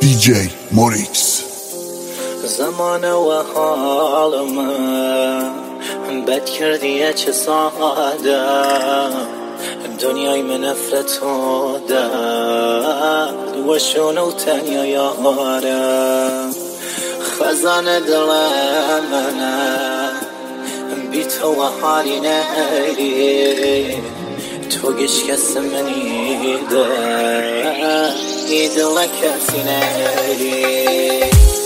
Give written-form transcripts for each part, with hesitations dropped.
DJ موریکس. زمان و حال من بد کردیه چه ساده، دنیای من نفرت و درد و شونه و تنیا یاره. خزان دل منه بی تو و حالی نیری، تو گشکست منی ده ای دل کسی نیری.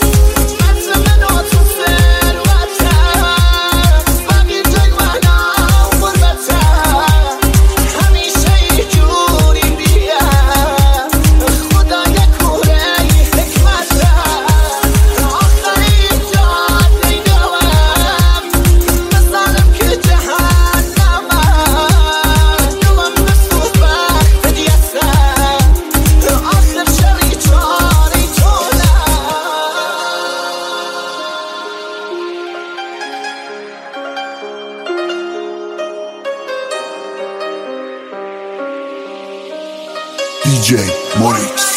DJ موریکس.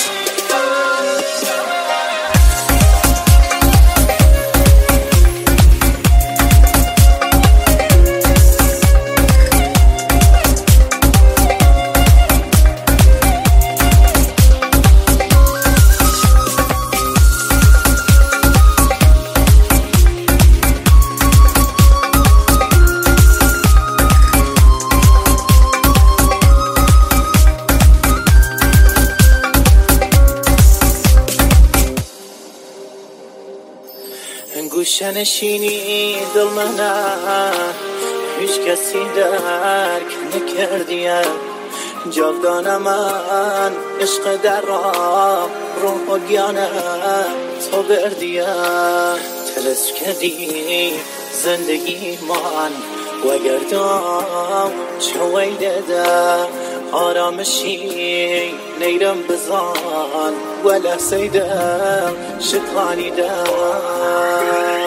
گوشه نشینی دل منه، هیچ کسی درک نکردیه. جاودانه من عشق در راه روح و گیانه تو بردیه. تلس کردی زندگی من و گردام چه ویده ده. آرامشی نیرم بزان و لحظه ده شکانی ده.